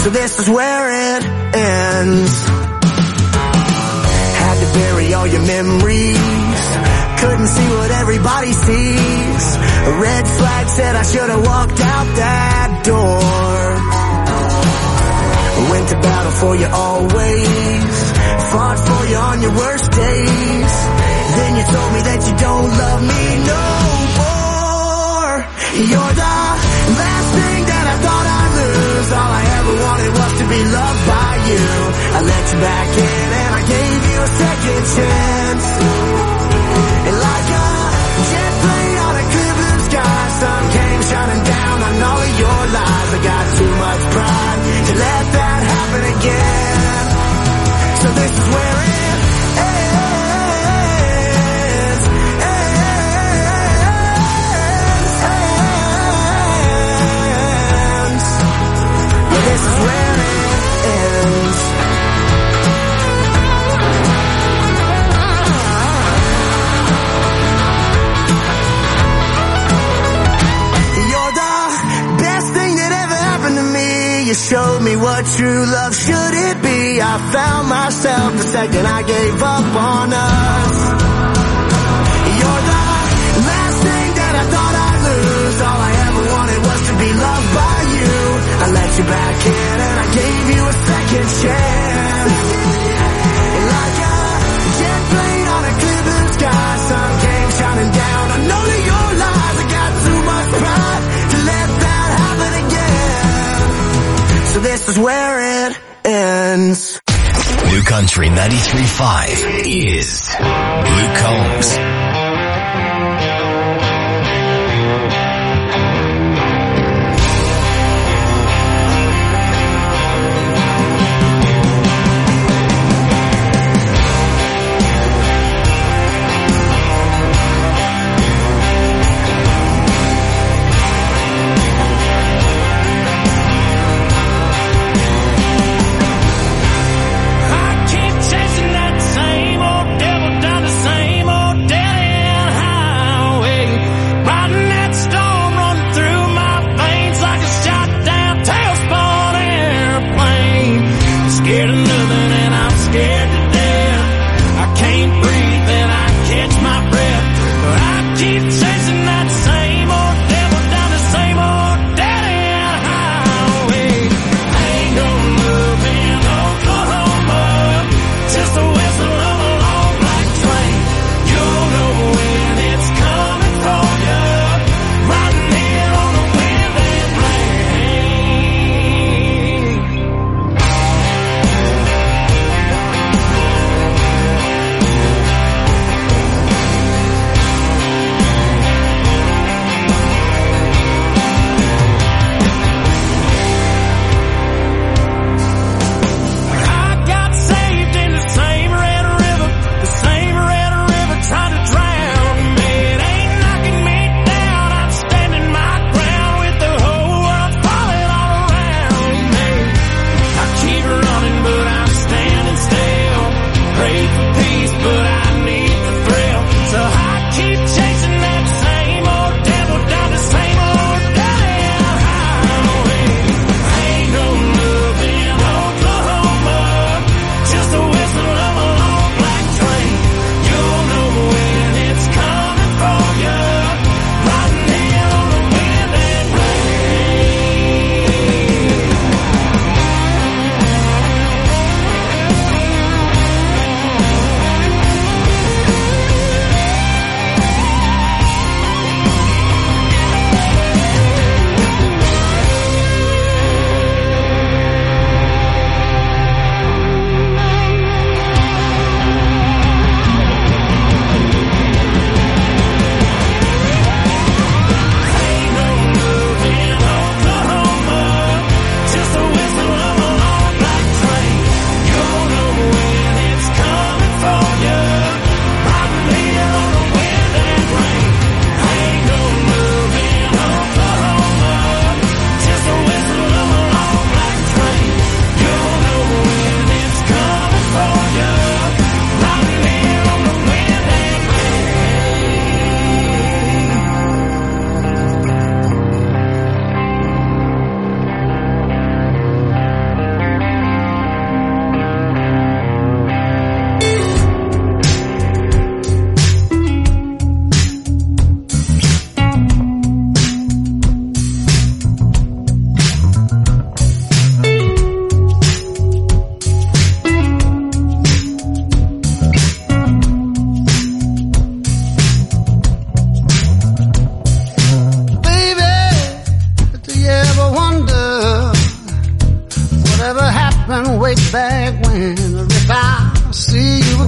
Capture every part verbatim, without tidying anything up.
So this is where it ends. Had to bury all your memories, couldn't see what everybody sees. A red flag said I should have walked out that door. Went to battle for you always, fought for you on your worst days. Then you told me that you don't love me no more. You're the last thing that I thought I'd lose. All I ever wanted was to be loved by you. I let you back in and I gave you a second chance. And like a jet plane on a clear blue sky, sun came shining down on all of your lies. I got too much pride to let that happen again. So this is where it ends, ends, ends. Yeah, this is where it ends. You're the best thing that ever happened to me. You showed me what true love should it be. I found myself the second I gave up on us. You're the last thing that I thought I'd lose. All I ever wanted was to be loved by you. I let you back in and I gave you a second chance. And like a jet plane on a clear blue sky, sun came shining down on all of your lies. I got too much pride to let that happen again. So this is where it ends. New Country ninety-three point five is Luke Combs. Chasing that same old devil down the same old dead end highway.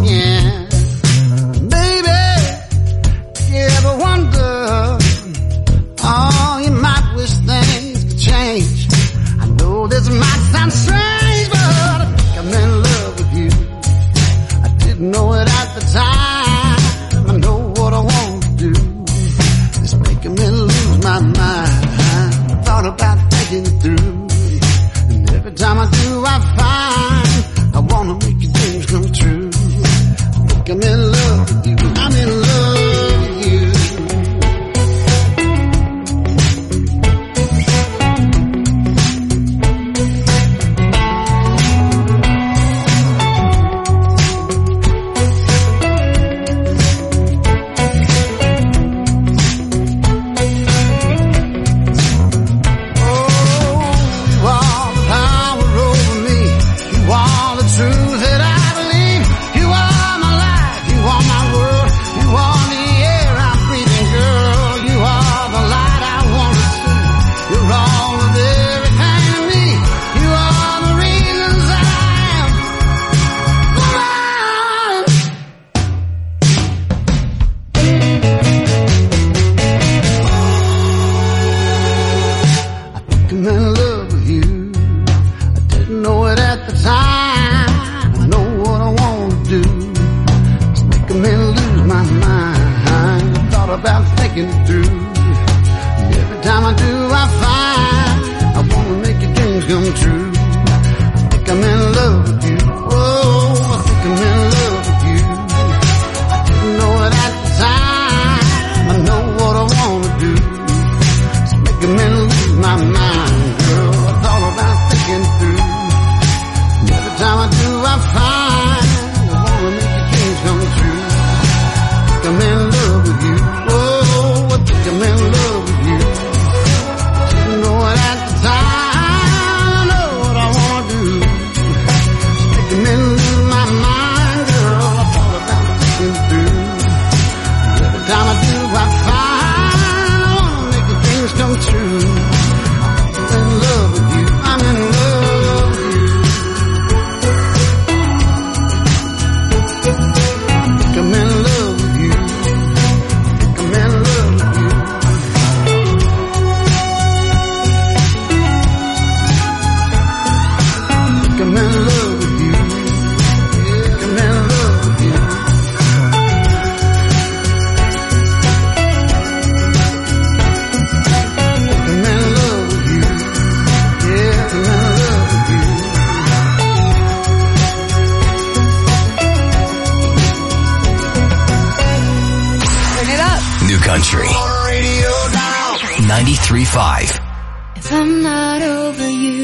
again. Baby, you ever wonder, oh, you might wish things could change. I know this might sound strange, but I think I'm in love with you. I didn't know it at the time. I know what I want to do. It's making me lose my mind. I thought about thinking it through. And every time I do, I find I wanna make your dreams come true. I think I'm in love with you. I'm in love with you. ninety-three point five. If I'm not over you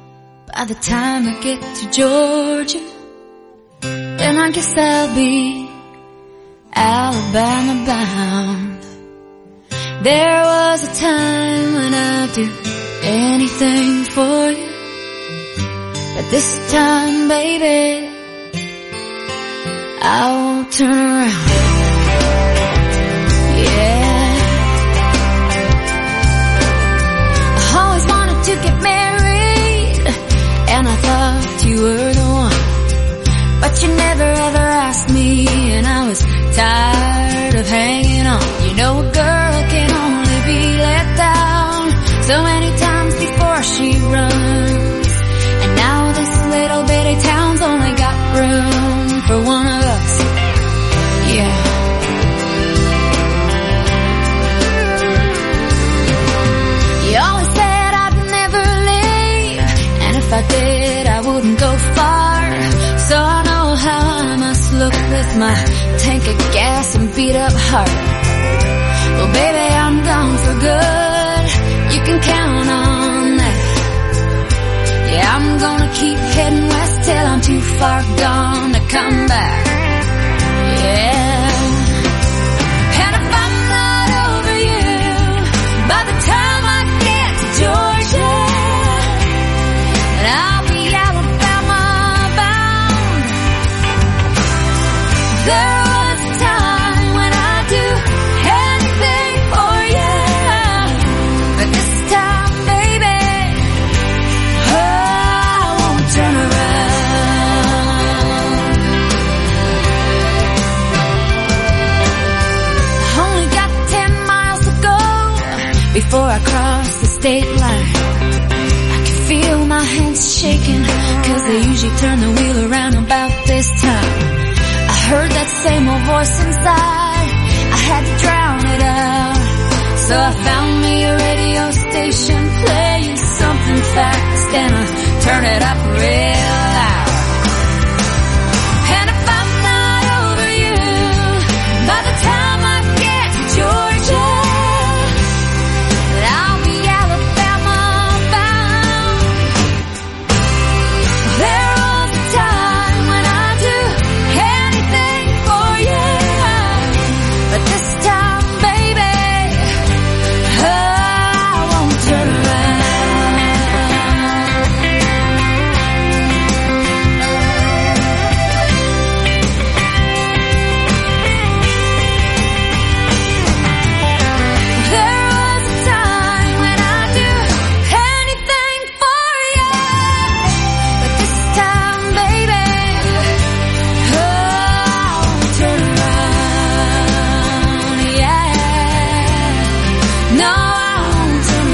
by the time I get to Georgia, then I guess I'll be Alabama bound. There was a time when I'd do anything for you, but this time, baby, I won't turn around. Yeah, to get married, and I thought you were the one, but you never ever asked me, and I was tired of hanging on. You know a girl can only be let down so many times before she runs, and now this little bitty town's only got room for one of us. Yeah, you always said if I did, I wouldn't go far. So I know how I must look with my tank of gas and beat up heart. Well, baby, I'm gone for good. You can count on that. Yeah, I'm gonna keep heading west till I'm too far gone to come back. Yeah. And if I'm not over you by the time I get to Georgia, I'll be Alabama bound. There was a time when I'd do anything for you, but this time, baby, oh, I won't turn around. state line. I can feel my hands shaking, cause they usually turn the wheel around about this time. I heard that same old voice inside, I had to drown it out. So I found me a radio station playing something fast, and I turn it up real loud. And if I'm not over you by the time I get to Georgia, I'll be Alabama bound. There was a time when I'd do anything for you, but this time, baby, oh, I won't turn around. There was a time when I'd do anything for you, but this time, baby, oh, I won't turn around, yeah. No, I won't turn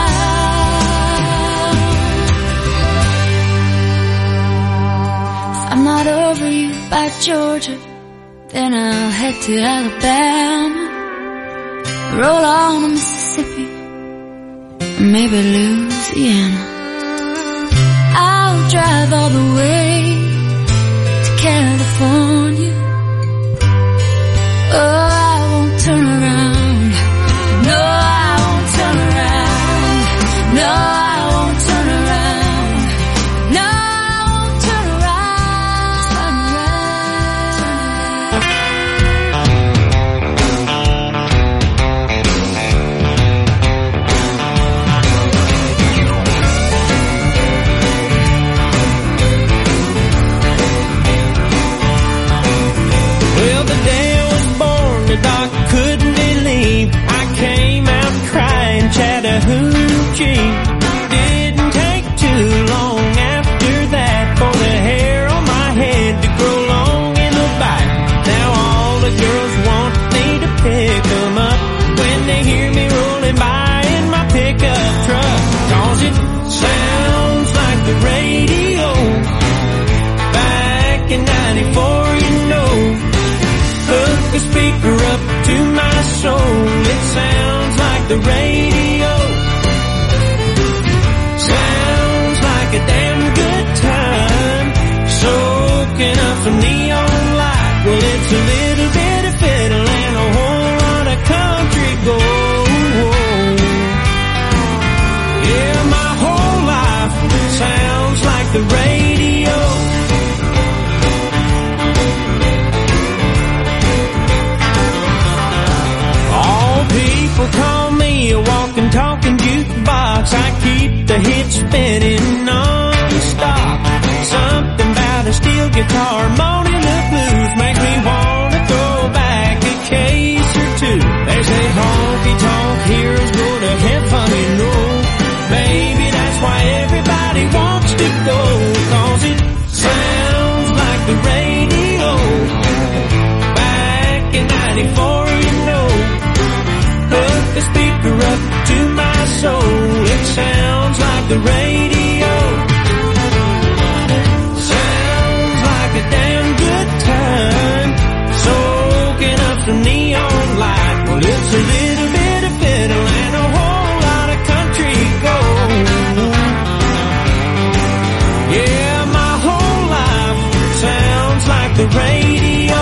around. If I'm not over you by Georgia, then I'll head to Alabama, roll on to Mississippi, or maybe Louisiana. I'll drive all the way to California. Oh, I won't turn around. No, I won't turn around. No, I won't turn around. No, I won't turn around. Turn around. Well, the day I was born, the doc couldn't believe I came out crying Chattahoochee. Didn't take too long after that for the hair on my head to grow long in the back. Now all the girls want me to pick 'em up when they hear me rolling by in my pickup truck. 'Cause it sounds like the radio back in ninety-four, you know. Hook the speaker up to my soul. It sounds like the radio. Sounds like a damn good time. Soaking up some neon light. Well, it's a little bit of fiddle and a whole lot of country gold. Yeah, my whole life sounds like the radio. All people call me a walking, talking jukebox. I keep the hits spinning non-stop. Something about a steel guitar moaning the blues makes me wanna throw back a case or two. They say honky-tonk heroes go to heaven, you know. Maybe that's why everybody wants to go, 'cause it sounds like the radio back in ninety-four, you know. Hook the speaker up to my soul. It sounds like the radio. Sounds like a damn good time. Soaking up some neon light. Well, it's a little bit of fiddle and a whole lot of country gold. Yeah, my whole life sounds like the radio.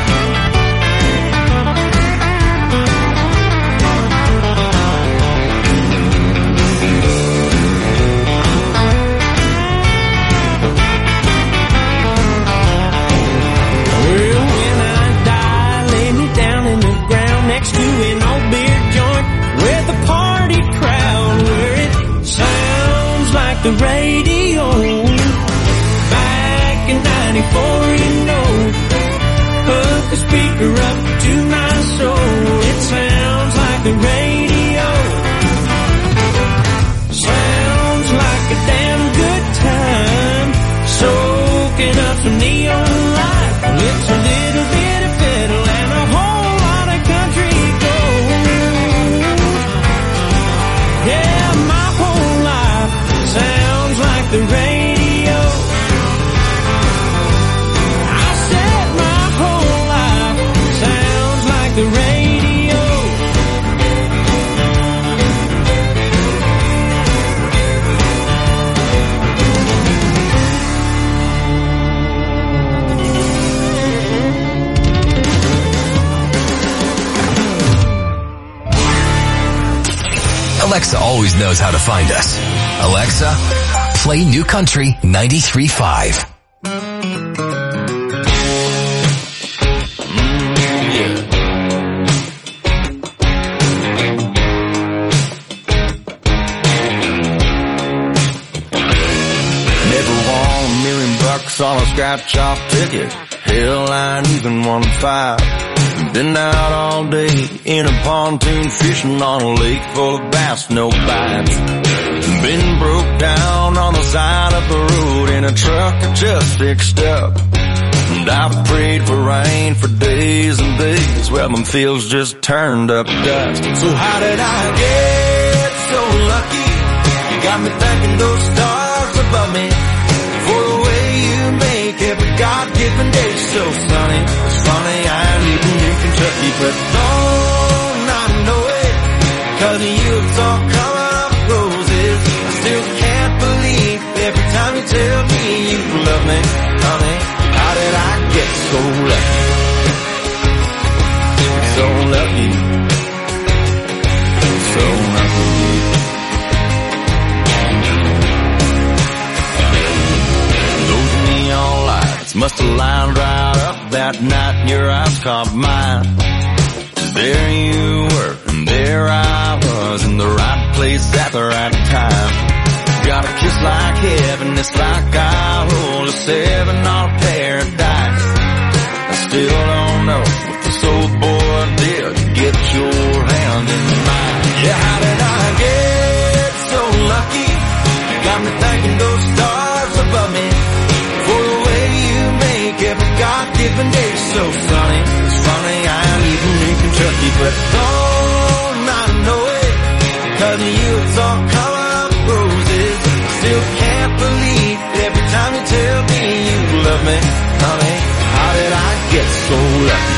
Well, when I die, lay me down in the ground next to an old beer joint with a party crowd where it sounds like the radio. Back in ninety-four, you know. Hook the speaker up to my soul. It sounds like the radio. Sounds like a damn good time. Soaking up some neon light. Well, it's a little bit of fiddle and a whole lot of country gold. Yeah, my Alexa always knows how to find us. Alexa, play New Country ninety-three point five. On a scratch-off ticket, hell, I ain't even one five. Been out all day in a pontoon fishing on a lake full of bass, no bites. Been broke down on the side of the road in a truck that just fixed up. And I've prayed for rain for days and days. Well, them fields just turned up dust. So how did I get so lucky? You got me thanking those stars above me for the way you make every God-given day so sunny. It's funny I ain't even in Kentucky, but don't I know it? Cause of you it's all coming up roses. I still can't believe every time you tell me you love me, honey. How did I get so lucky? So lucky. So lucky. Must have lined right up that night and your eyes caught mine. There you were, and there I was, in the right place at the right time. Got a kiss like heaven, it's like I rolled a seven on paradise. I still don't know what this old boy did to get your hand in mine. Yeah, how did I get so lucky? You got me thanking those stars above me for the way you make every God-given day so sunny. It's funny I ain't even in Kentucky, but don't I know it? Cause of you it's all coming up roses. Still can't believe every time you tell me you love me, honey. How did I get so lucky?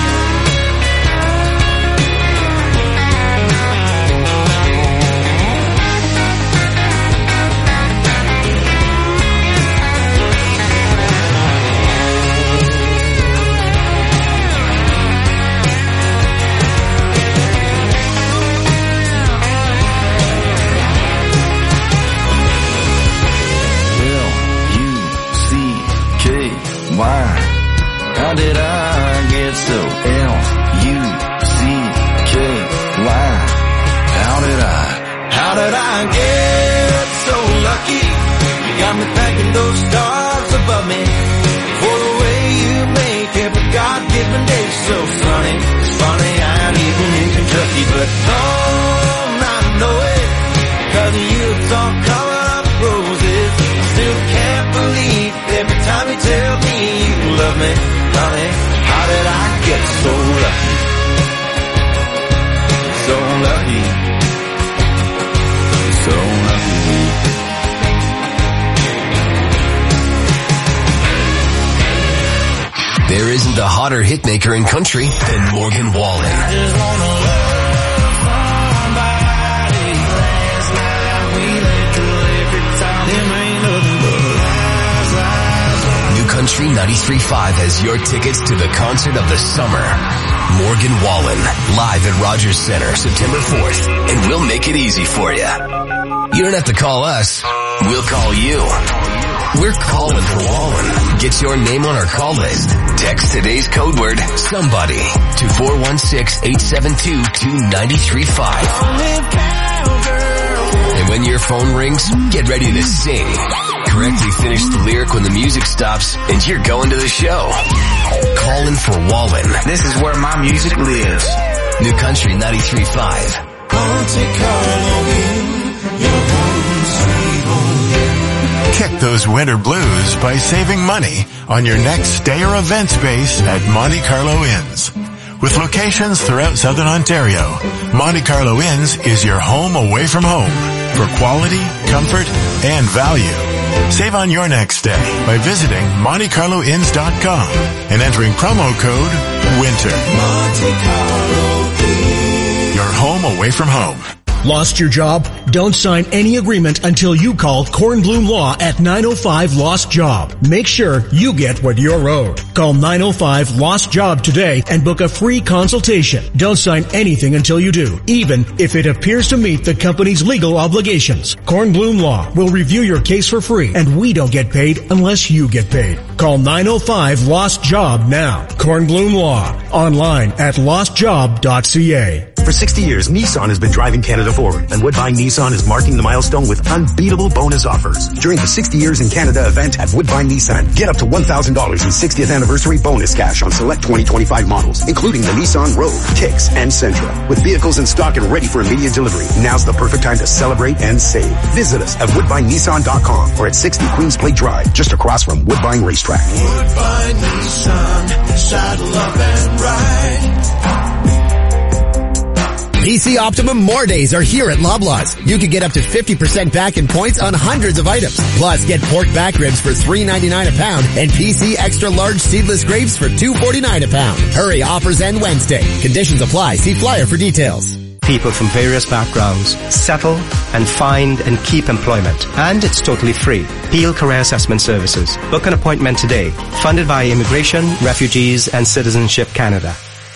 Why? How did I get so L U C K Y? How did I? How did I get so lucky? You got me thanking those stars above me for the way you make every God-given day so sunny. It's funny I ain't even in Kentucky, but don't I know it? Cause of you it's all coming up roses. I still can't believe every time you tell me you love me, honey. How did I get so lucky? So lucky. So lucky. There isn't a hotter hitmaker in country than Morgan Wallen. I just wanna love somebody. Last night we let the liquor talk. Them ain't nothing but lies, lies, lies. New Country ninety-three point five has your tickets to the concert of the summer. Morgan Wallen, live at Rogers Center, September fourth, and we'll make it easy for you. You don't have to call us. We'll call you. We're calling for Wallen. Get your name on our call list. Text today's code word, somebody, to four one six, eight seven two, two nine three five. And when your phone rings, get ready to sing. Correctly finish the lyric when the music stops, and you're going to the show. Calling for Wallen. This is where my music lives. New Country ninety-three point five. Monte Carlo Inn, your home sweet home. Kick those winter blues by saving money on your next stay or event space at Monte Carlo Inns. With locations throughout Southern Ontario, Monte Carlo Inns is your home away from home for quality, comfort, and value. Save on your next stay by visiting monte carlo inns dot com and entering promo code WINTER. Monte Carlo Inn. Your home away from home. Lost your job? Don't sign any agreement until you call Kornblum Law at nine oh five Lost Job. Make sure you get what you're owed. Call nine oh five Lost Job today and book a free consultation. Don't sign anything until you do, even if it appears to meet the company's legal obligations. Kornblum Law will review your case for free, and we don't get paid unless you get paid. Call nine oh five Lost Job now. Kornblum Law. Online at lost job dot c a. For sixty years, Nissan has been driving Canada forward, and Woodbine Nissan is marking the milestone with unbeatable bonus offers. During the sixty years in Canada event at Woodbine Nissan, get up to one thousand dollars in sixtieth anniversary bonus cash on select twenty twenty-five models, including the Nissan Rogue, Kicks, and Sentra. With vehicles in stock and ready for immediate delivery, now's the perfect time to celebrate and save. Visit us at woodbine nissan dot com or at sixty Queens Plate Drive, just across from Woodbine Racetrack. Woodbine Nissan, saddle up and ride. P C Optimum More Days are here at Loblaws. You can get up to fifty percent back in points on hundreds of items. Plus, get pork back ribs for three ninety-nine a pound and P C Extra Large Seedless Grapes for two forty-nine a pound. Hurry, offers end Wednesday. Conditions apply. See flyer for details. People from various backgrounds settle and find and keep employment. And it's totally free. Peel Career Assessment Services. Book an appointment today. Funded by Immigration, Refugees and Citizenship Canada.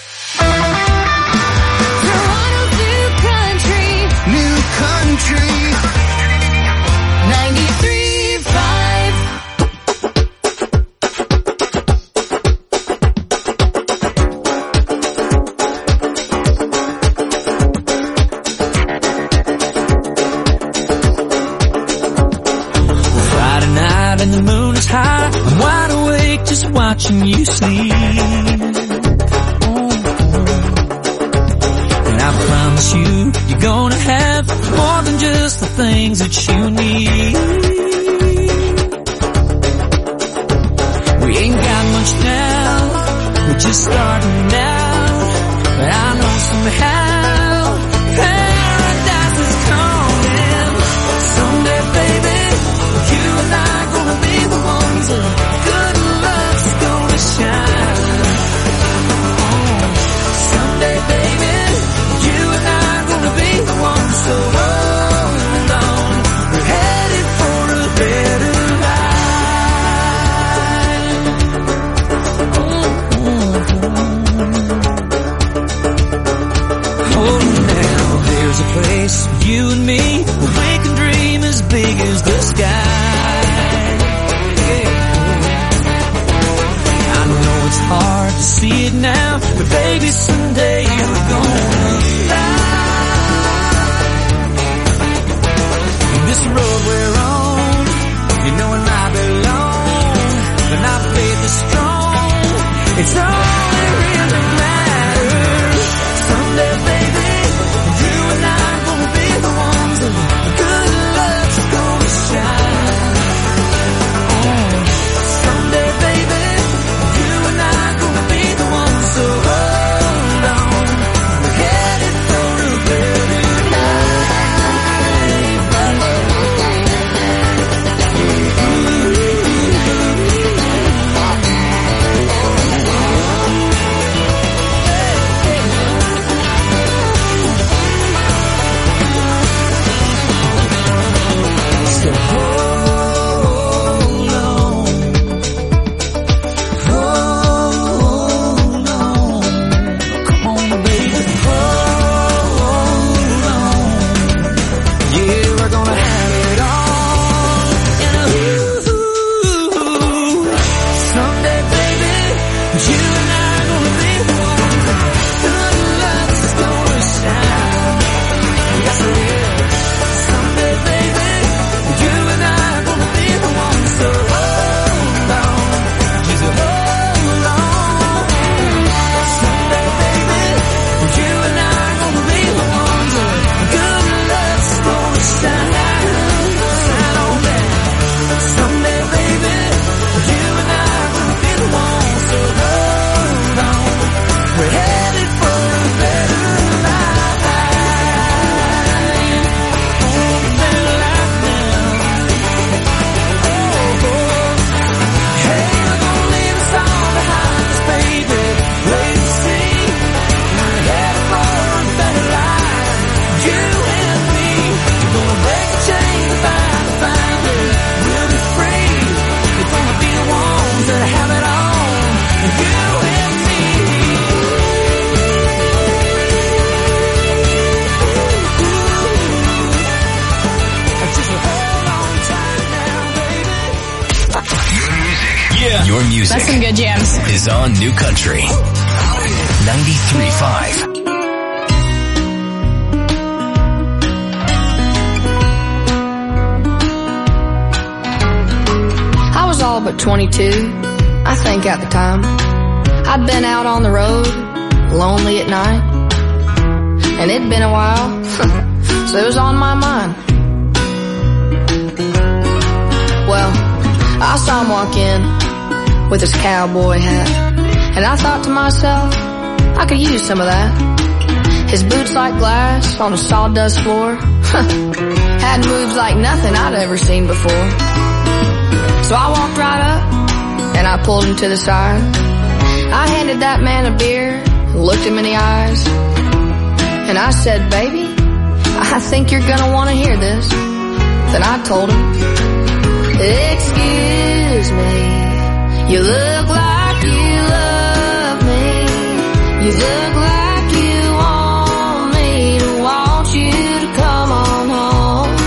Watching you sleep. Oh. And I promise you, you're gonna have more than just the things that you need. We ain't got much now, we're just starting out. But I know somehow paradise is coming. Someday, baby, you and I gonna be the ones that shine. Oh, someday, baby, you and I are gonna be the ones. So hold on, we're headed for a better life. Oh, oh, now there's a place for you and me where we can dream as big as the sky. It's hard to see it now, but baby, someday you're gonna fly. This road we're on, you know it might be long, but our faith is strong. It's all that really matters. Someday, baby, you and I are gonna be the ones that good love's gonna shine. Oh, someday, baby, so hold on, music. That's some good jams. Is on New Country ninety-three point five. I was all but twenty-two, I think at the time. I'd been out on the road, lonely at night, and it'd been a while, so it was on my mind. Well, I saw him walk in with his cowboy hat, and I thought to myself, I could use some of that. His boots like glass on a sawdust floor had moves like nothing I'd ever seen before. So I walked right up and I pulled him to the side. I handed that man a beer, looked him in the eyes, and I said, baby, I think you're gonna want to hear this. Then I told him, excuse me, you look like you love me. You look like you want me to want you to come on home.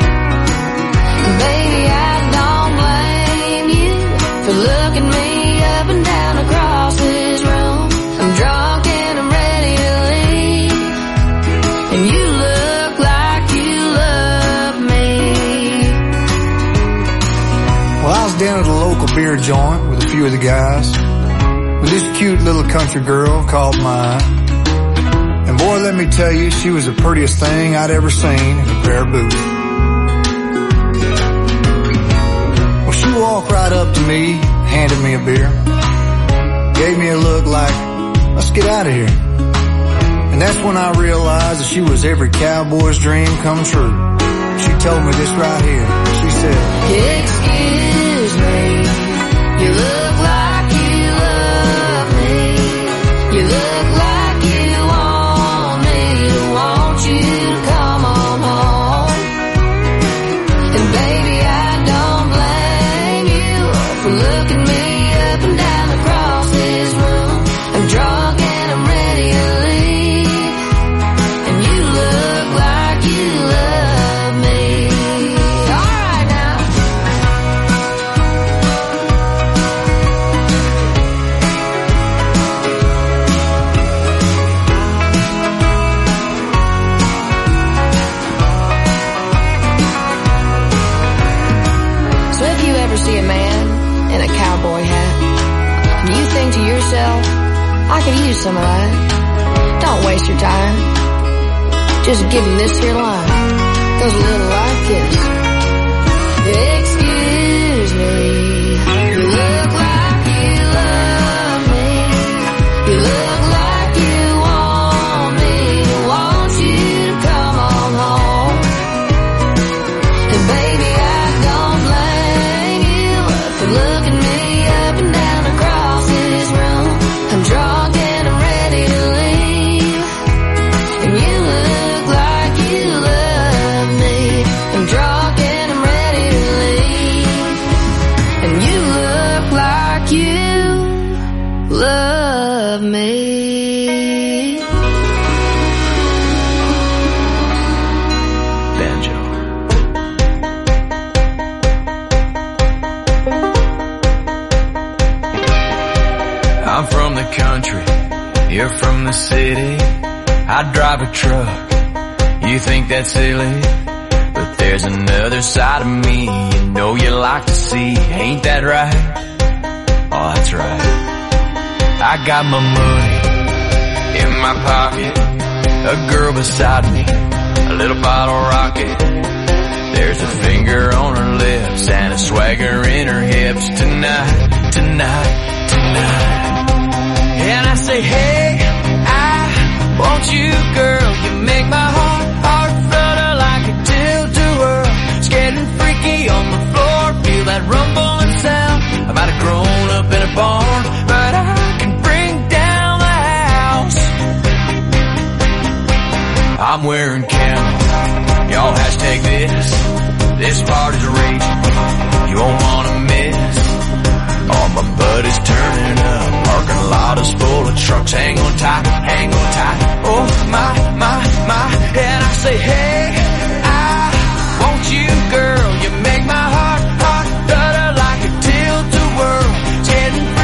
Baby, I don't blame you for looking me up and down across this room. I'm drunk and I'm ready to leave, and you look like you love me. Well, I was down at a local beer joint with a few of the guys, with this cute little country girl called mine. And boy, let me tell you, she was the prettiest thing I'd ever seen in a pair of boots. Well, she walked right up to me, handed me a beer, gave me a look like, let's get out of here. And that's when I realized that she was every cowboy's dream come true. She told me this right here. She said, excuse me, you look like you love me. You look like you want me to want you to come on home. And baby, I don't blame you for looking me up and down across this room. I'm drunk and I'm ready to leave, and you look like you love me. All right now. So if you ever see a man in a cowboy hat, and you think to yourself, I could use some of that, don't waste your time. Just give him this here line. Goes a little like this. Excuse me, you look like you love me. You look like you want me to want you to come on home. And baby, I don't blame you for looking me up and down across this room. I'm drunk and I'm ready to leave, and you look like you love me. I'm drunk and I'm ready to leave, and you look like you love me. Banjo. I'm from the country, you're from the city. I drive a truck, you think that's silly, but there's another side of me you know you like to see. Ain't that right? Oh, that's right. I got my money in my pocket, a girl beside me, a little bottle rocket. There's a finger on her lips and a swagger in her hips. Tonight, tonight, tonight. And I say, hey, I want you, girl. You make my heart, heart flutter like a tilt-a-whirl. It's getting freaky on the floor. Feel that rumbling sound. I might have grown up in a barn, but I can bring down the house. I'm wearing camo. Y'all hashtag this. This party's raging. You won't wanna miss. All my buddies turning up. Parking lot is full of trucks. Hang on tight, hang on tight. Oh my, my, my. And I say, hey, I want you, girl. You make my heart, heart flutter like a tilt-a-whirl. It's getting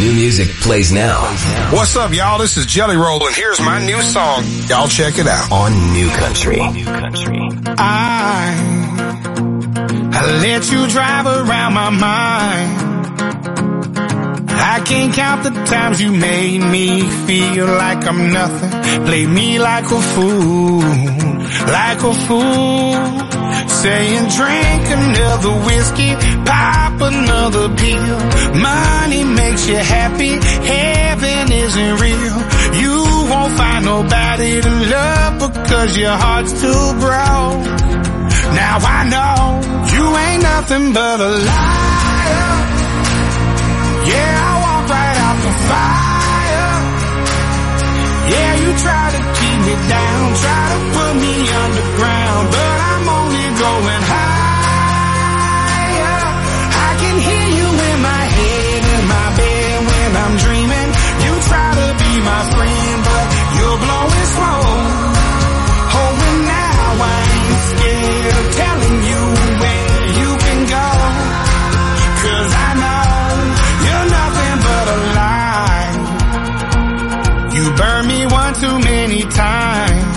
new music plays now. What's up, y'all? This is Jelly Roll, and here's my new song. Y'all check it out. On New Country. New Country. I, I let you drive around my mind. I can't count the times you made me feel like I'm nothing. Play me like a fool, like a fool. Saying drink another whiskey, pop another pill. Money makes you happy, heaven isn't real. You won't find nobody to love because your heart's too broke. Now I know you ain't nothing but a liar. Yeah, I walk right out the fire. Yeah, you try to keep me down, try to put me underground, but I'm only going higher. I can hear you in my head, in my bed when I'm dreaming. You try to be my friend, but you're blowing smoke. Oh, and now I ain't scared of telling you where you can go, 'cause I know you're nothing but a lie. You burned me one too many times,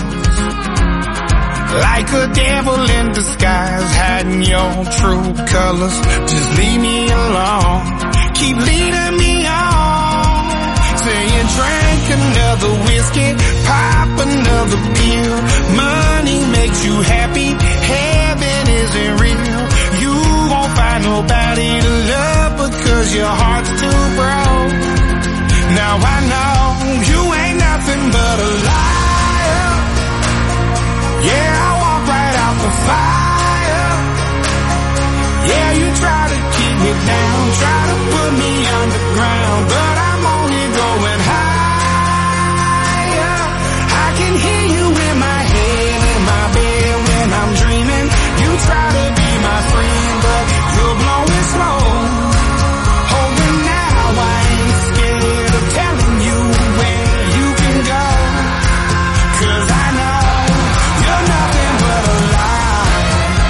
like a devil in disguise, hiding your true colors. Just leave me alone, keep leading me on. Saying drink another whiskey, pop another pill. Money makes you happy, heaven isn't real. You won't find nobody to love because your heart's too broke. Now I know you ain't nothing but a liar. Yeah, I walk right out the fire. Yeah, you try to keep me down, try to put me underground, but I'm only going higher. I can hear you in my head, in my bed when I'm dreaming. You try to be my friend, but you're blowing smoke. Oh, and now I ain't scared of telling you where you can go, 'cause I know you're nothing but a lie.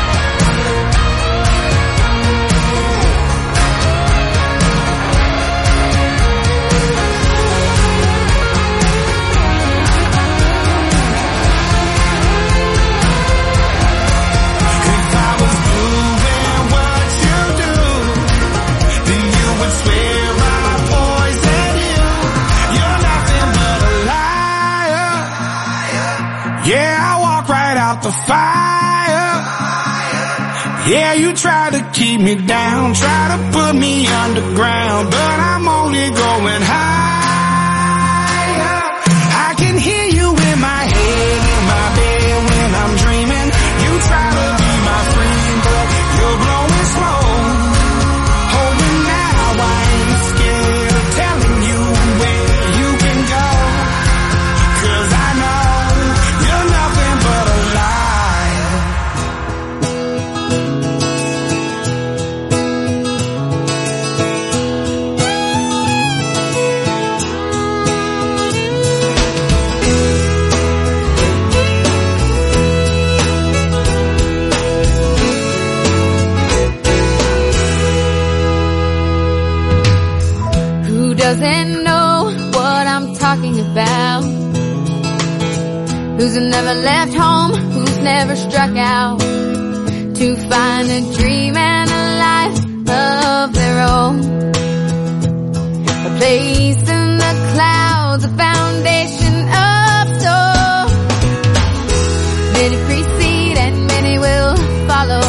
If I was doing what you do, then you would swear I poisoned you. You're nothing but a liar. Yeah, I walk right out the fire. Yeah, you try to keep me down, try to put me underground, but I'm only going higher. I can hear you in my head, in my bed when I'm dreaming. You try to be my friend, but you're blowing smoke. Oh, and now I ain't scared of telling you where you can go, 'cause I know you're nothing but a lie. Who doesn't know what I'm talking about? Who's never left home, who's never struck out to find a dream and a life of their own. A place in the clouds, a foundation of soul. Many precede and many will follow.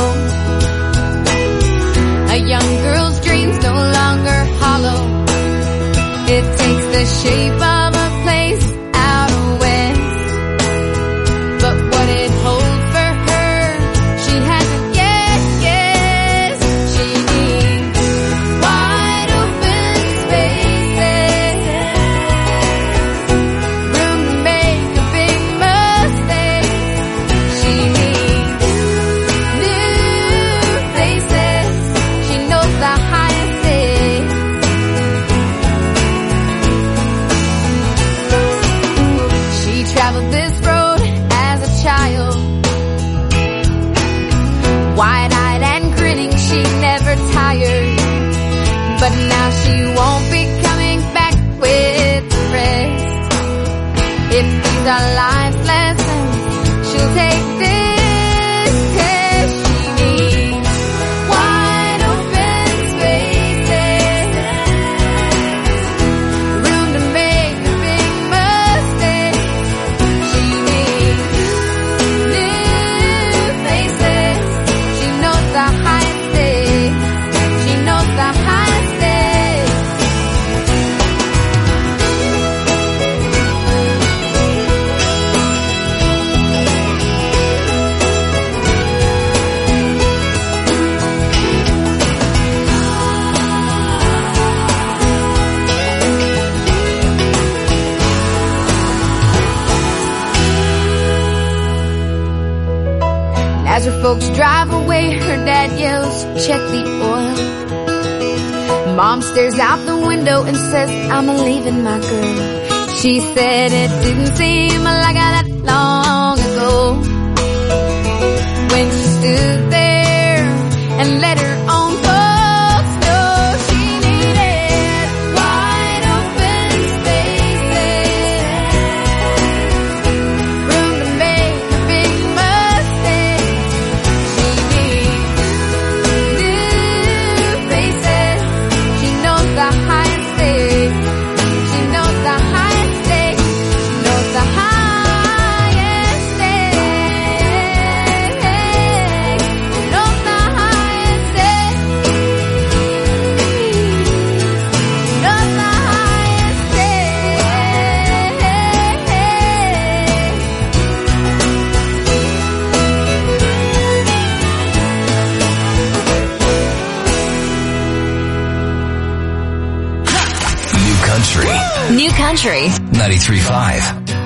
A young girl's dreams no longer hollow. It takes the shape of a place out west, but what it holds for her, she hasn't yet guessed. She needs wide open spaces, room to make a big mistake. She needs new faces, she knows the highest stakes. She traveled this road as a child, wide-eyed and grinning, she never tired. But now she won't be coming These are life lessons. She'll take this test. She needs wide open spaces, room to make a big mistake. She needs new faces. She knows the high stakes. She knows the high stakes. As her folks drive away, her dad yells, check the oil. Mom stares out the window and says, I'm leaving my girl. She said it didn't seem like that long ago, when she stood there and let her own folks know she needed wide open spaces, room to make a big mistake. She needs new faces. She knows the high stakes. She knows the high stakes. She knows the highest stakes. She knows the highest stakes. She knows the highest New Country. New Country. ninety-three point five.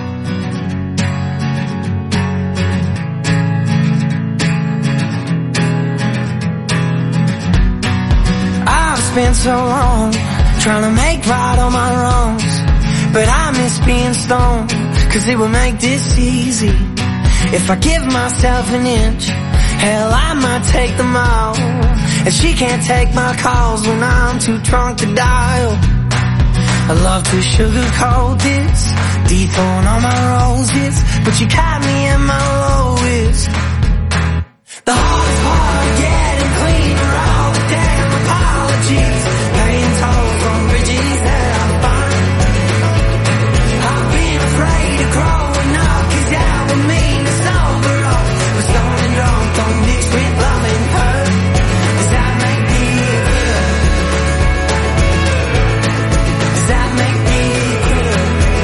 I've spent so long trying to make right all my wrongs, but I miss being stoned, cause it would make this easy. If I give myself an inch, hell, I might take the mile. And she can't take my calls when I'm too drunk to dial. I love to sugarcoat this, dethrone all my roses, but you caught me at my lowest. The hardest part, getting clean, are all the damn apologies, paying tolls on bridges that I'm fine. I've been afraid of growing up, cause that would mean to sober up. But stoned and drunk don't mix with love and hurt. Does that make me a quitter? Does that make me a quitter?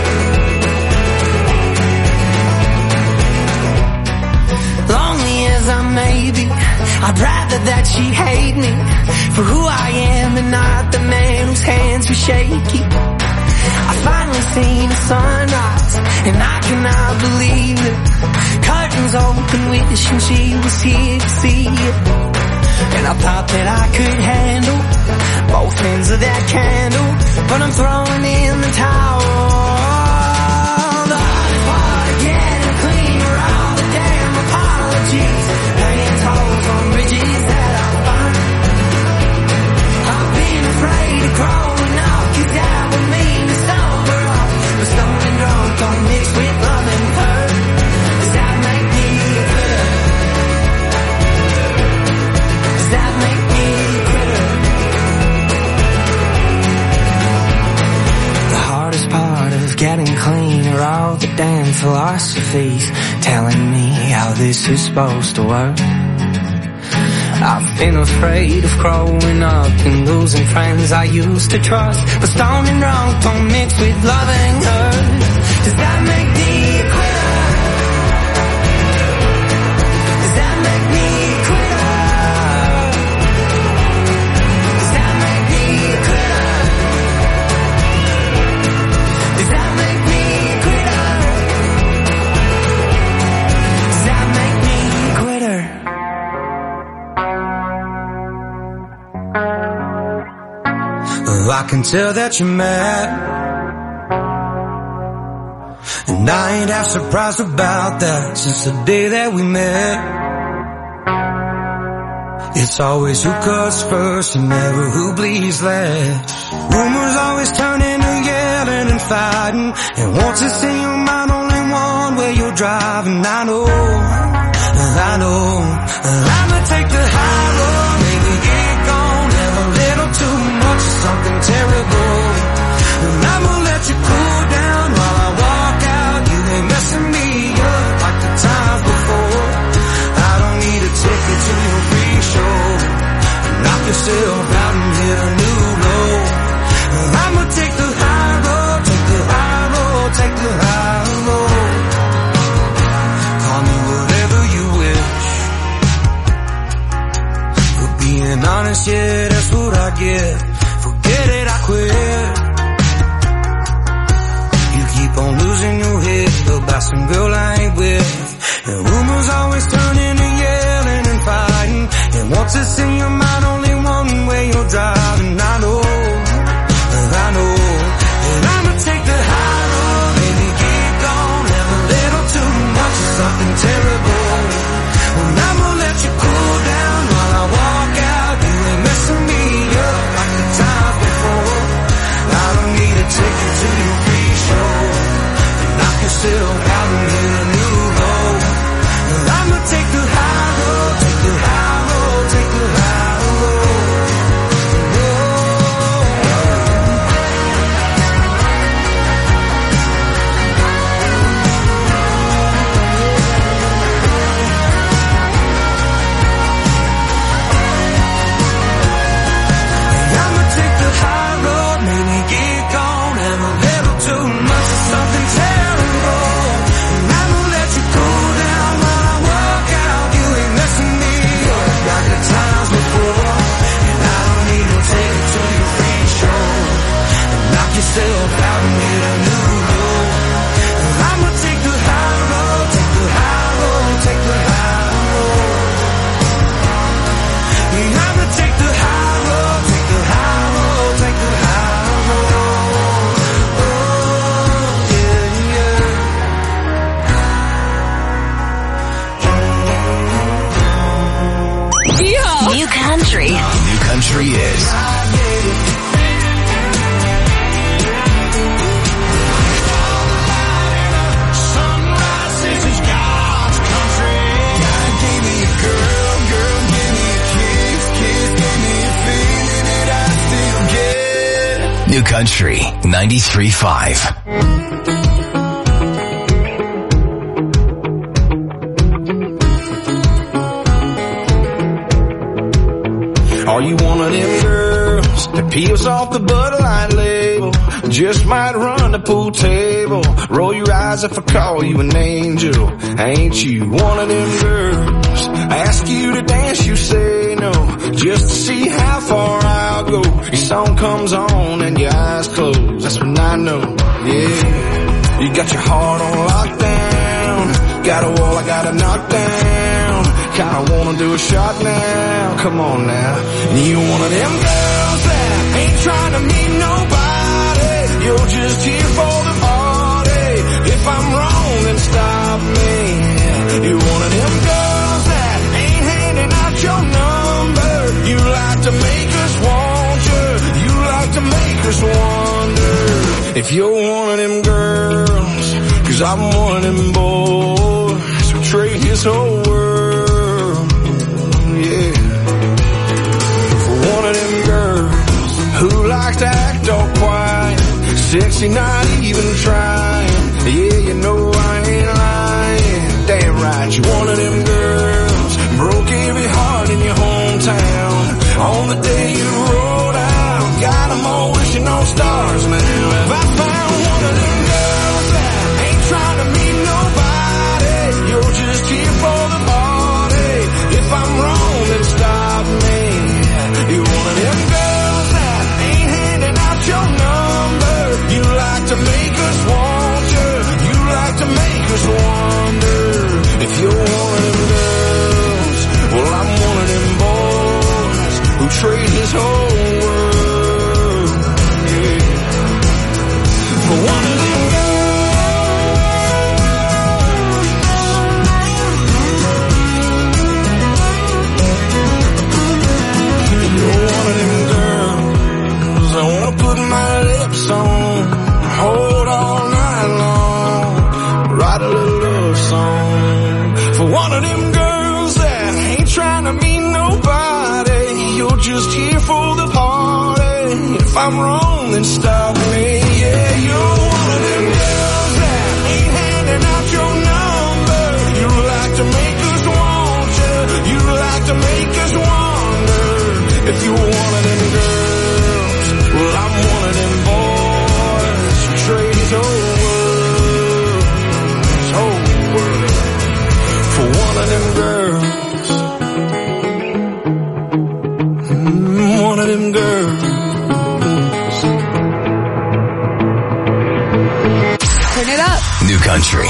Lonely as I may be, I'd rather that she hate me for who I am and not the man whose hands were shaky. I finally seen the sunrise and I cannot believe it. Curtains open, wishing she was here to see it. And I thought that I could handle both ends of that candle, but I'm throwing in the towel. The hardest part, getting clean, are all the damn apologies, paying tolls on bridges that I'm fine. I've been afraid of growing up, cause that would mean to sober up. But stoned and drunk don't mix with love and hurt. Does that make me a quitter? Does that make me a quitter? The hardest part of getting clean are all the damn philosophies telling me how this is supposed to work. I've been afraid of growing up and losing friends I used to trust, but stoned and drunk don't mix with love and hurt. Does that make me a quitter? Does that make me a quitter? Does that make me a quitter? Does that make me a quitter? Does that make me a quitter? I can tell that you're mad, and I ain't half surprised about that since the day that we met. It's always who cuts first and never who bleeds last. Rumors always turning to yelling and fighting, and once it's in your mind only one way you're driving. I know, I know. I'ma take the high road, maybe get gone, have a little too much of something terrible. And I'ma let you cool down while I walk out. You ain't messing me up like the times before. I don't need a ticket to your free show. Knock yourself out and hit a new low. I'ma take the high road, take the high road, take the high road. Call me whatever you wish. For being honest, yeah, that's what I get. Forget it, I quit. You keep on losing your head about some girl I ain't with. And rumors always turn into yelling and fighting. And once it's in your mind, only one way you're driving. I know, I know. And I'ma take the high road, maybe get gone, have a little too much of something terrible. And I'ma let you cool down while I walk out. You ain't messing me up like the times before. I don't need a ticket to your free show. Knock yourself out and hit a new low. I'ma take the high road, take the high road, take the high road. I'ma take the high road, maybe get gone, have a little too much of something terrible. And I'ma let you cool down while I walk out. You ain't messing me up like the times before. And I don't need no ticket to your free show. And knock yourself out and hit a new low. And I'ma take the high road, take the high road, take the high road. Yeah, I'ma take the high road, take the high road, take the high road. Oh, yeah, Yeehaw! New country. New country is New Country ninety-three point five. Are you one of them girls that peels off the Bud Light label? Just might run the pool table. Roll your eyes if I call you an angel. Ain't you one of them girls? Ask you to dance, you say no. Just to see how far I'll go. Your song comes on and your eyes close. That's when I know, yeah. You got your heart on lockdown. Got a wall I gotta knock down. Kinda wanna do a shot now. Come on now. You one of them girls that ain't trying to meet nobody. You're just here for the party. If I'm wrong, then stop me. You're one of them girls that ain't handing out your number. You like to make us want you. You like to make us wonder if you're one of them girls. Cause I'm one of them boys who trade his whole world, yeah, for one of them girls who likes to act all quiet, sexy, not even trying. Yeah, you know I ain't lying. Damn right, you're one of them girls broke every heart in your hometown. On the day you rolled out, got them all wishing on stars now. If I found one of them girls that ain't trying to meet nobody, you're just here for the party. If I'm wrong, then stop me. You're one of them girls that ain't handing out your number. You like to make us want you. You like to make us wonder if you're one of them girls. Well, I'm one of them boys who trade his whole world, yeah, for one of them You're one of them girls I wanna put my lips on, hold all night long, write a of them girls that ain't trying to meet nobody. You're just here for the party. If I'm wrong, then stop me. Yeah, you're one of them girls that ain't handing out your number. You like to make us want you. You like to make us wonder if you're one of them girls. Well, I'm one of them boys who trade his whole world, his whole world for one of them girls. Mm, one of them girls. Turn it up. New Country.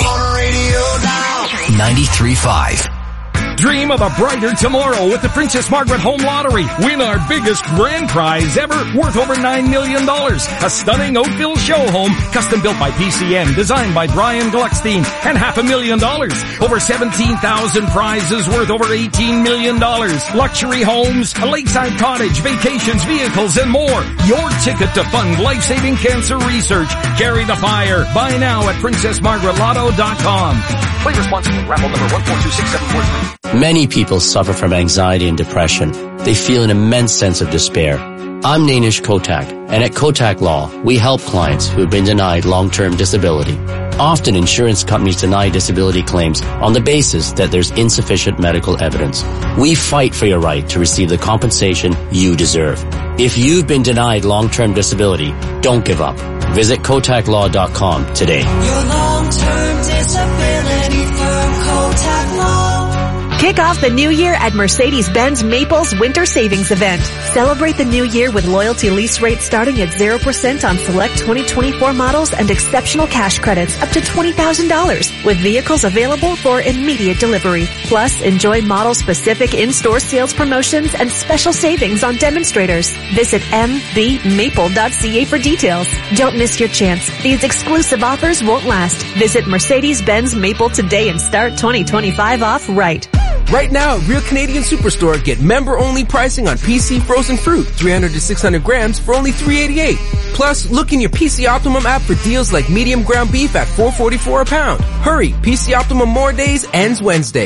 ninety-three point five. Dream of a brighter tomorrow with the Princess Margaret Home Lottery. Win our biggest grand prize ever, worth over nine million dollars. A stunning Oakville show home, custom built by P C M, designed by Brian Gluckstein, and half a million dollars. Over seventeen thousand prizes worth over eighteen million dollars. Luxury homes, a lakeside cottage, vacations, vehicles, and more. Your ticket to fund life-saving cancer research. Carry the fire. Buy now at princess margaret lotto dot com. Play responsibly. Raffle number one four two six seven four three. Many people suffer from anxiety and depression. They feel an immense sense of despair. I'm Nainish Kotak, and at Kotak Law, we help clients who have been denied long-term disability. Often insurance companies deny disability claims on the basis that there's insufficient medical evidence. We fight for your right to receive the compensation you deserve. If you've been denied long-term disability, don't give up. Visit kotak law dot com today. Your long-term disability firm, Kotak Law. Kick off the new year at Mercedes-Benz Maples Winter Savings Event. Celebrate the new year with loyalty lease rates starting at zero percent on select twenty twenty-four models and exceptional cash credits up to twenty thousand dollars with vehicles available for immediate delivery. Plus, enjoy model-specific in-store sales promotions and special savings on demonstrators. Visit m b maple dot c a for details. Don't miss your chance. These exclusive offers won't last. Visit Mercedes-Benz Maple today and start twenty twenty-five off right. Right now at Real Canadian Superstore, get member-only pricing on P C frozen fruit, three hundred to six hundred grams for only three eighty-eight. Plus, look in your P C Optimum app for deals like medium ground beef at four forty-four a pound. Hurry, P C Optimum More Days ends Wednesday.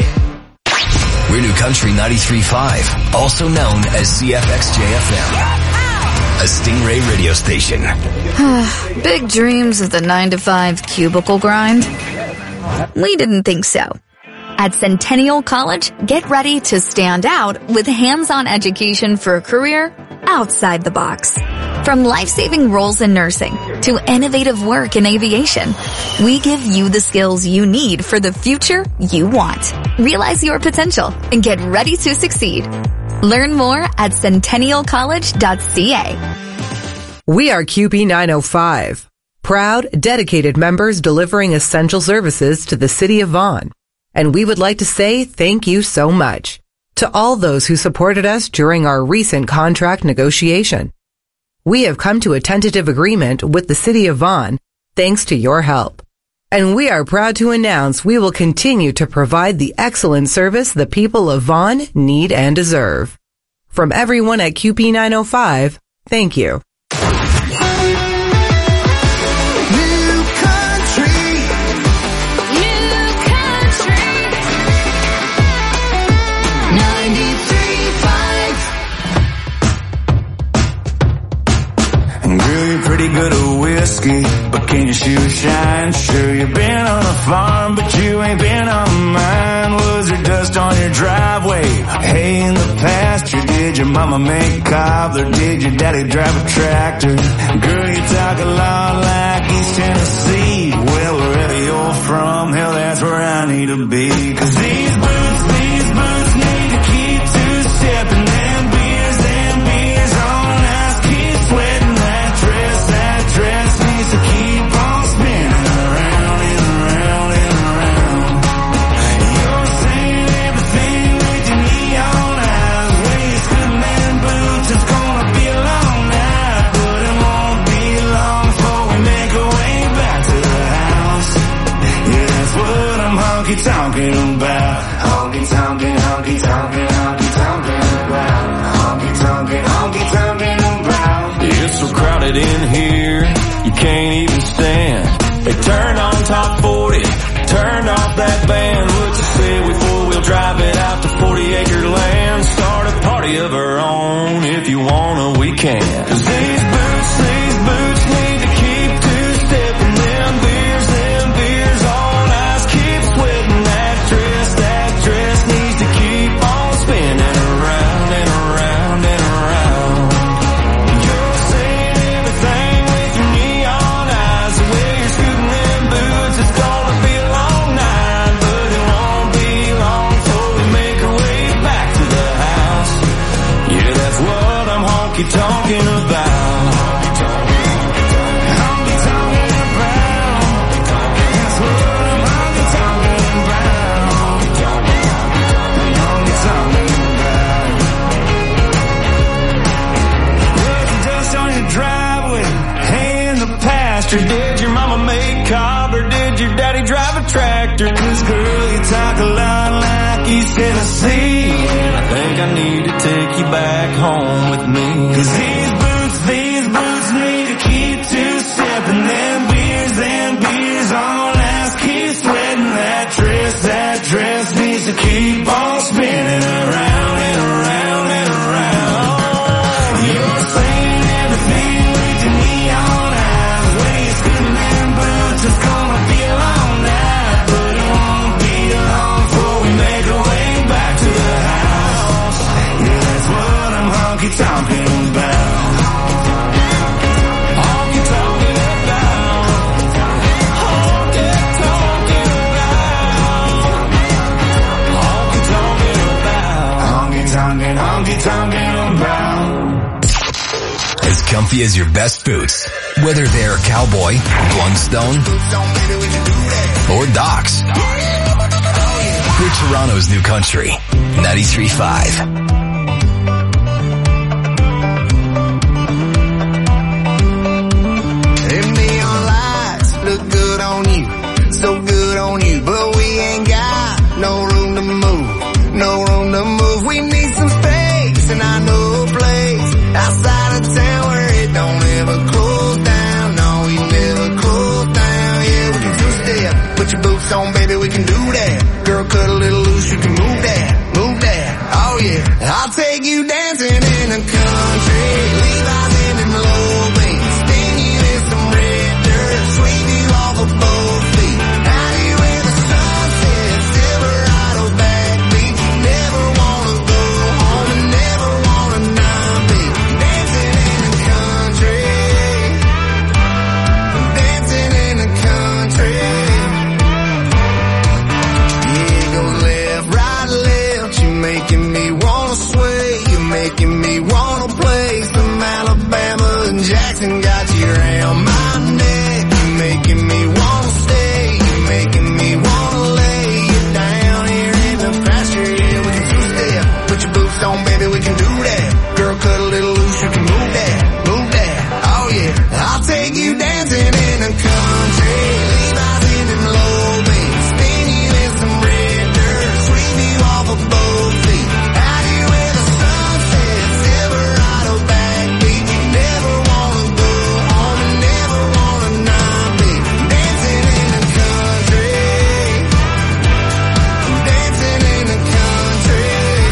We're New Country ninety-three point five, also known as C F X J F M. A Stingray radio station. Big dreams of the nine to five cubicle grind? We didn't think so. At Centennial College, get ready to stand out with hands-on education for a career outside the box. From life-saving roles in nursing to innovative work in aviation, we give you the skills you need for the future you want. Realize your potential and get ready to succeed. Learn more at centennial college dot c a. We are Q P nine oh five, proud, dedicated members delivering essential services to the city of Vaughan. And we would like to say thank you so much to all those who supported us during our recent contract negotiation. We have come to a tentative agreement with the city of Vaughan thanks to your help. And we are proud to announce we will continue to provide the excellent service the people of Vaughan need and deserve. From everyone at Q P nine oh five, thank you. Pretty good at whiskey, but can your shoes shine? Sure, you've been on a farm, but you ain't been on mine. Was there dust on your driveway? Hay in the pasture? Did your mama make cobbler? Did your daddy drive a tractor? Girl, you talk a lot like East Tennessee. Well, wherever you're from, hell, that's where I need to be. Cause these boots, these boots need to keep two-stepping. Them beers, them beers on ice, keep sweating. Dress needs to keep on spinning around and around and around. You're saying everything with your neon eyes. Waist good man boots, it's gonna be a long night, but it won't be long before we make our way back to the house. Yeah, that's what I'm honky-tonking about. Honky-tonking, honky-tonking, honky-tonking about. Honky-tonking, honky-tonking about. It's so crowded in here, you can't even stand. They turned on top forty, turned off that band. What you say we four-wheel drive river on. If you wanna, we can. 'Cause these boots, these boots need to keep two-stepping. Them beers, them beers on ice. Keep sweating that dress, that dress needs to keep on spinning around and around and around. You're seeing everything with your neon eyes. The way you're scooting them boots, it's gonna be a long night, but it won't be long before we make our way back to the house. Yeah, that's what I'm honky-tonking about. Did your mama make cob or did your daddy drive a tractor? 'Cause girl, you talk a lot like East Tennessee, and I think I need to take you back home with me. 'Cause these boots, these boots need to keep two-stepping. Them beers, them beers on last. Keep sweating that dress, that dress needs to keep on spinning around and around and around. You're saying everything with your neon eyes. When you're spinning them boots, it's gonna be a long night, but it won't be long before we make our way back to the house. Yeah, that's what I'm honky-tonking about. Honky-tonking about. Honky-tonking about. Honky-tonking about. Honky-tonking, honky-tonking about. As comfy as your best boots, whether they're Cowboy, Blundstone, or Docs. We're Toronto's new country, ninety-three point five. Them neon lights look good on you, so good on you, but we ain't got no room to move, no room to move. We need some space, and I know a place outside of town where it don't ever close down. No, we never close down. Yeah, we can two-step, put your boots on, baby, we can do that. Girl, cut a little loose, you can move that, move that. Oh yeah, I'll take you dancing in the country, Levi's in them low beats, spin you in some red dirt, sweep you off of both feet. Out here where the sun sets, Silverado backbeat. You never wanna go home and never wanna not be dancing in the country, dancing in the country. Yeah, it goes left, right, left. You're making me wanna sway, you're making me wanna play some Alabama and Jackson. Got you around my neck, you're making me wanna stay, you're making me wanna lay you down here in the pasture. Yeah, we can two-step, put your boots on, baby, we can do that. Girl, cut a little loose, you can move that, move that. Oh yeah, I'll take you dancing in the country, Levi's in them low beats, spin you in some red dirt, sweep you off of both feet. Out here where the sun sets, Silverado backbeat. You never wanna go home and never wanna not be dancing in the country, dancing in the country.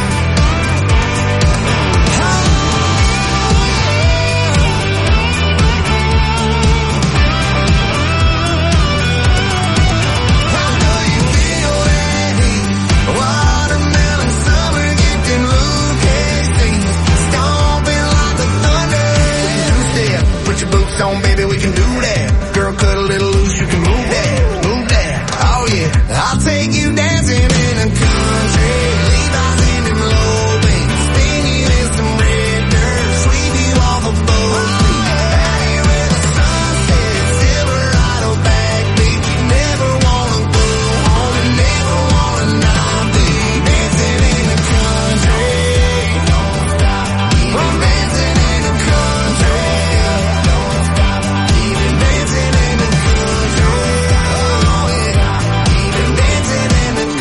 Watermelon summer gifting bouquets, stomping like the thunder. Two-step, put your boots on, baby, we can do that. Girl, cut a little loose, you can move that, move that. Oh yeah, I'll take you dancing in the country, Levi's in them low beats, spin you in some red dirt, sweep you off of both feet. Out here where the sun sets, Silverado backbeat. You never wanna go home and never wanna not be dancing in the country. Don't stop, keep on dancing in the country. Don't stop, keep on dancing in the country. Oh yeah, keep on dancing in the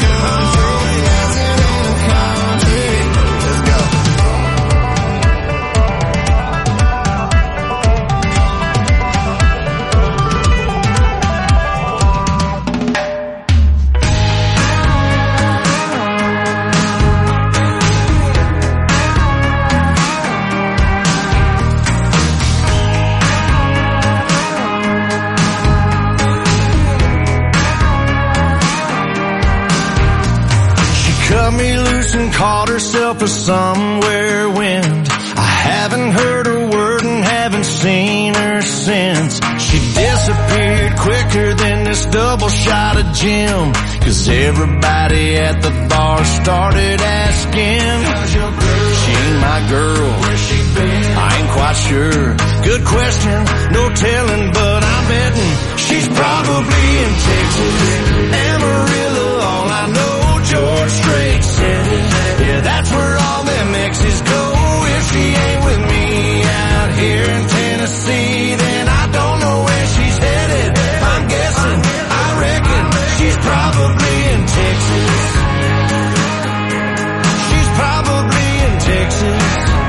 herself a somewhere wind. I haven't heard a word and haven't seen her since. She disappeared quicker than this double shot of gin. Cause everybody at the bar started asking, she ain't my girl, where's she been? I ain't quite sure. Good question, no telling, but I'm betting she's probably in Texas. Amarillo, all I know, George Strait said it. Yeah, that's where all them exes go. If she ain't with me out here in Tennessee, then I don't know where she's headed. I'm guessing, I reckon she's probably in Texas. She's probably in Texas.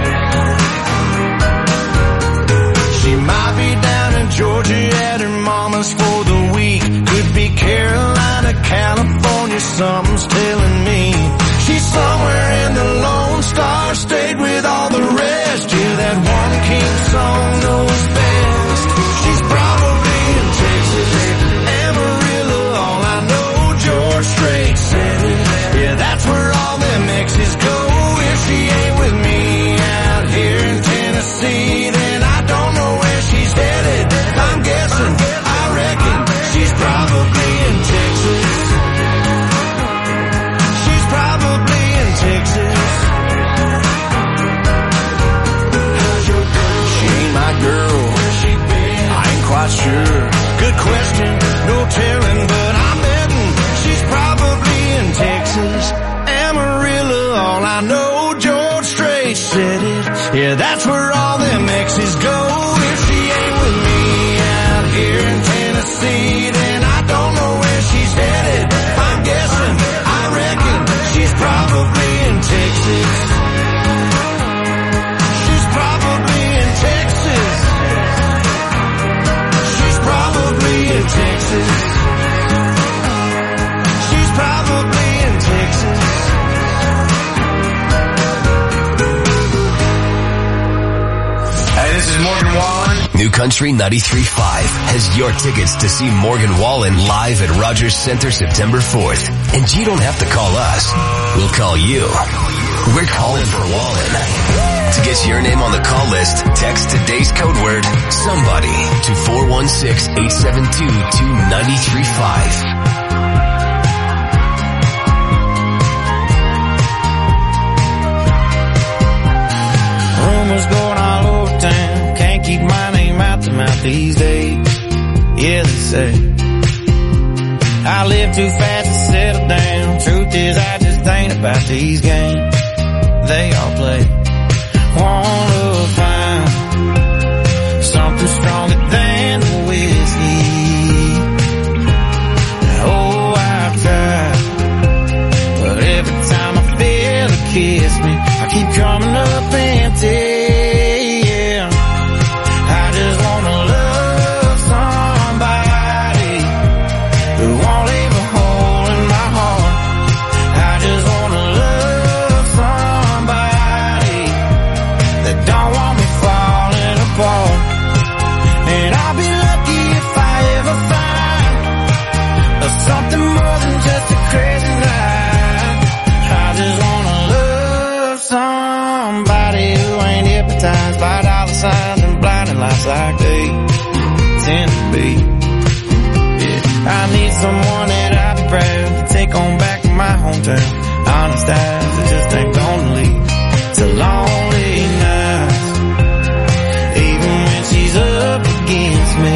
She might be down in Georgia at her mama's for the week. Could be Carolina, California, something's telling me. She's somewhere in the Lone Star State with all the rest. Yeah, that one king song knows best. She's probably in Texas. Amarillo, all I know, George Strait said it. Yeah, that's where all them exes go. If she ain't with me out here in Tennessee, then I don't know where she's headed. I'm guessing, I reckon she's probably in Texas. She's probably in Texas. She ain't my girl, I ain't quite sure. Good question, no telling, but I'm betting she's probably in Texas. Amarillo, all I know, George Strait said it. Yeah, that's where all them exes go. If she ain't with me out here in Tennessee, then I don't know where she's headed. I'm guessing, I reckon she's probably in Texas. She's probably in Texas. She's probably in Texas. She's probably in Texas. Hey, this is Morgan Wallen. New Country ninety-three point five has your tickets to see Morgan Wallen live at Rogers Center September fourth. And you don't have to call us. We'll call you. We're calling for Wallen. To get your name on the call list, text today's code word, somebody, to four one six, eight seven two, two nine three five. Rumors going all over town, can't keep my name out the mouth these days. Yeah, they say I live too fast to settle down. Truth is, I just ain't about these games they all play. Wanna find something stronger than the whiskey. Oh, I've tried, but every time I feel a kiss me, I keep coming up empty. Yeah, I just wanna love somebody who won't leave a hole in my heart. I just wanna love somebody that don't want me falling apart. And I'll be lucky if I ever find something more than just a crazy night. I just wanna love somebody who ain't hypnotized by dollar signs and blinding lights like they tend to be. Yeah, I need someone that I'll be proud to take on back to my hometown. Honest eyes that just ain't gonna lead to lonely nights, even when she's up against me.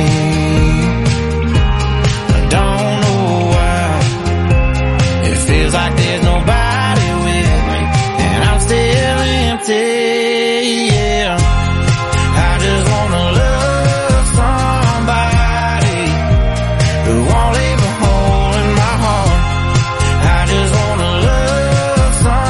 I don't know why it feels like there's nobody with me, and I'm still empty. Yeah, I just wanna love somebody who won't leave a hole in my heart. I just wanna love somebody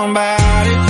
down about it.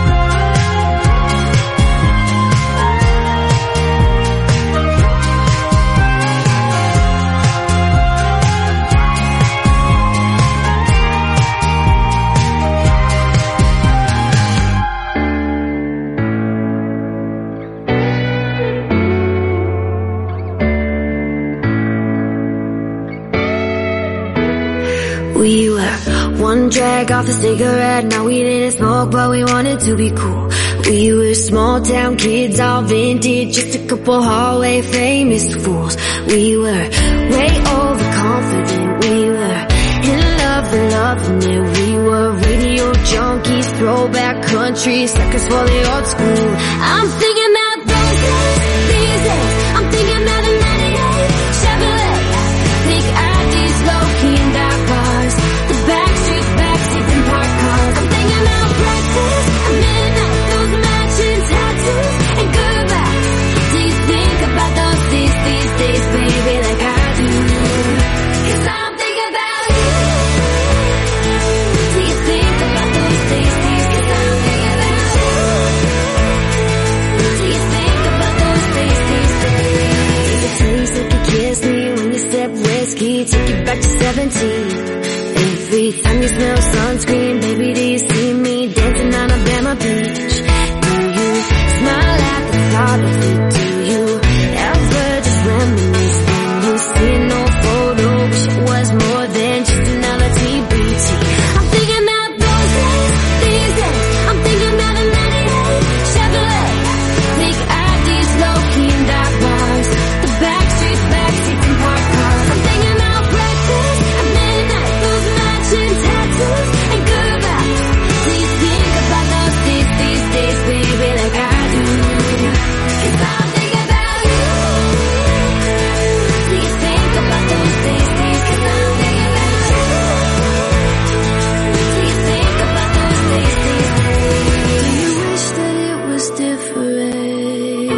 We were one drag off a cigarette. Now we didn't smoke, but we wanted to be cool. We were small town kids, all vintage, just a couple hallway famous fools. We were way overconfident. We were in love and loving it. We were radio junkies, throwback country, suckers for the old school. I'm thinking about those days, these days. I'm thinking about the ninety-eight Chevrolet. Think I did low-key and dark bars, the back streets, backseats and parked cars. I'm thinking about breakfast and midnight, those matching tattoos and goodbyes. Do you think about those days, these days, baby, like I do? 'Cause I'm thinking about you. Do you think about those days, these? 'Cause I'm thinking about you. Do you think about those days, these days? Does it taste like you kissed me when you sipped whiskey? Take you back to seventeen. Every time you smell sunscreen, baby, do you see me dancing on Alabama Beach? Do you smile at the thought of it? Do you ever just reminisce when you see an old photo, wish it was more than just another T B T? I'm thinking about those days, these days. I'm thinking about a ninety-eight Chevrolet. Think I did low-key and dark bars, the back streets, backseats and parked cars. I'm thinking about breakfast at midnight, those matching tattoos and goodbyes. Do you think about those days, these days, baby, like I do? 'Cause I'm thinking about you. Do you think about those days, these? 'Cause I'm thinking about you. Do you think about those days, these days? Do you wish that it was different?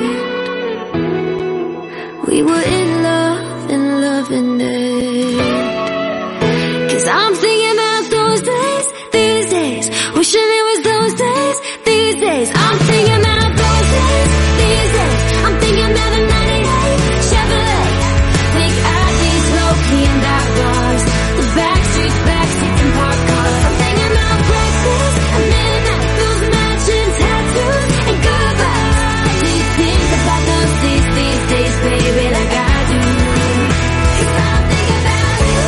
We were in love and loving it. 'Cause I'm thinking about those days, these days. Wishing it was those days, these days. I'm thinking about those days, these days. I'm thinking about a ninety-eight Chevrolet. Think I did low-key and dark bars, the back streets, backseats and parked cars. I'm thinking about breakfast at midnight, those matching tattoos and goodbyes. Do you think about those days, these days, baby, like I do? 'Cause I'm thinking about you.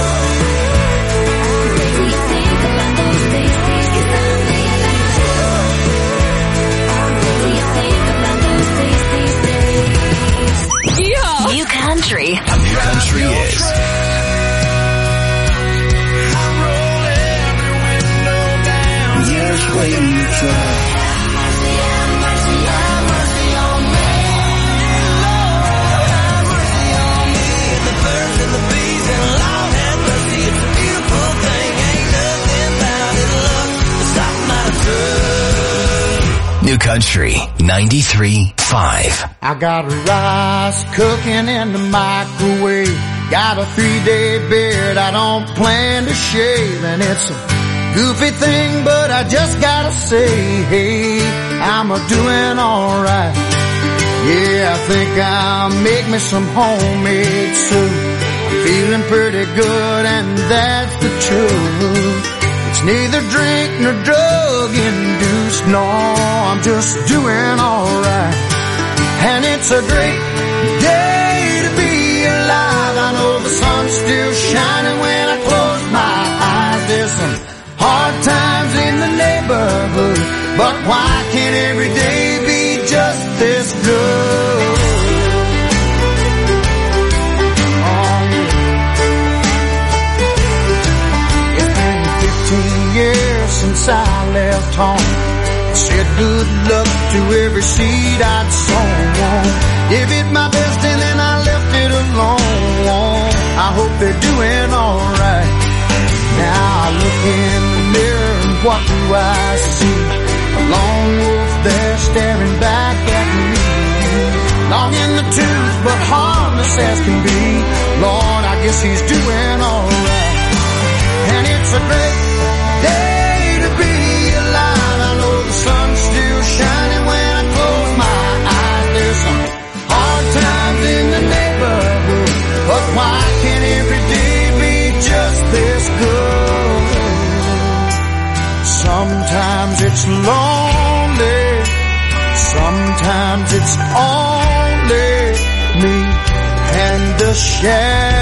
Do you think about those days, these? 'Cause I'm thinking about you. Do you think about those days, these days? Yeah. New country. New country is Just wait and try. New Country ninety-three point five. I got rice cooking in the microwave. Got a three-day beard I don't plan to shave. And it's a goofy thing, but I just gotta say, hey, I'm a doing alright. Yeah, I think I'll make me some homemade soup. I'm feeling pretty good, and that's the truth. It's neither drink nor drug induced, no, I'm just doing alright. And it's a great day to be alive. I know the sun's still shining when I close my eyes. There's some hard times in the neighborhood, but why can't every day be just this good? Oh, yeah. It's been fifteen years since I left home. Said good luck to every seed I'd sown. Gave it my best and then I left it alone. I hope they're doing alright. Now I look in the mirror and what do I see? A lone wolf there staring back at me. Long in the tooth but harmless as can be. Lord, I guess he's doing alright. And it's a great day to be alive. I it's lonely. Sometimes it's only me and the shadow.